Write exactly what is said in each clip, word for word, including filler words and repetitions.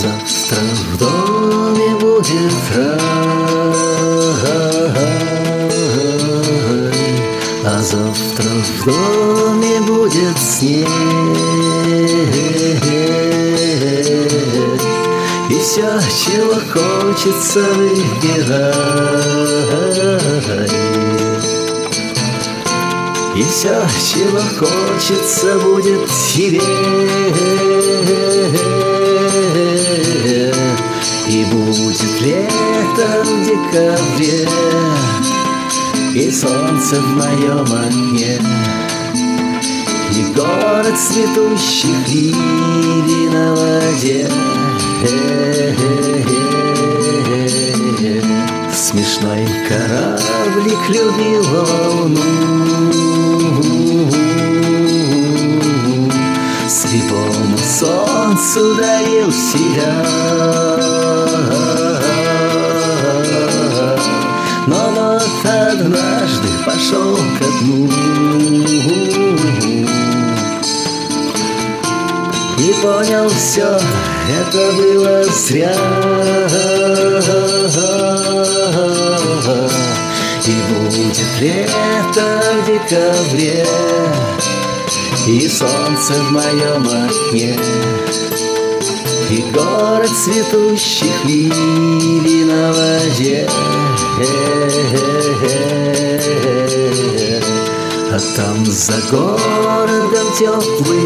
завтра в доме будет рай, а завтра в доме будет снег, и все, чего хочется, выбирай. И все, чего хочется, будет тебе. И будет лето в декабре, и солнце в моем окне, и город цветущих лилий на воде. Смешной кораблик любил волну, слепому солнцу дарил себя. Но вот однажды пошел ко дну и понял все, это было зря. И будет лето в декабре, и солнце в моем окне, и город цветущих лилий на воде. А там за городом теплый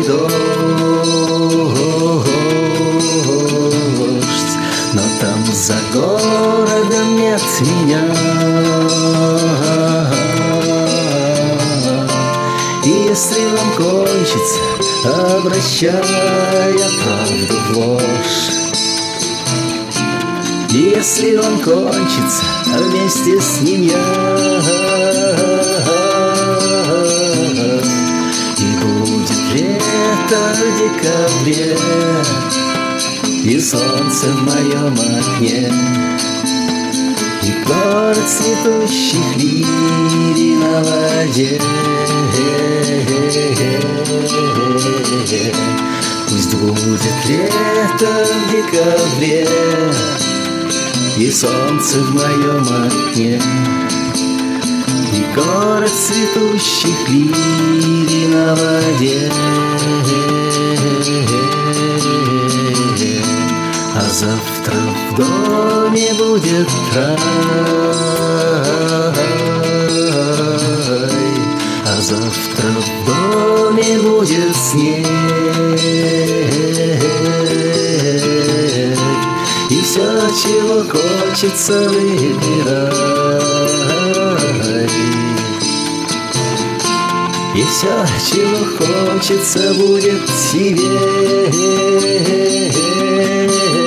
дождь, но там за городом нет меня. И если вам кончится, обращая правду в ложь, и если он кончится, вместе с ним я, и будет лето в декабре, и солнце в моем окне, и город цветущих лилий на воде. Пусть будет лето в декабре, и солнце в моем окне, и город цветущих лилий на воде. А завтра в доме будет рай, а завтра в доме будет снег, и все, чего хочется, выбирай. И все, чего хочется, будет тебе.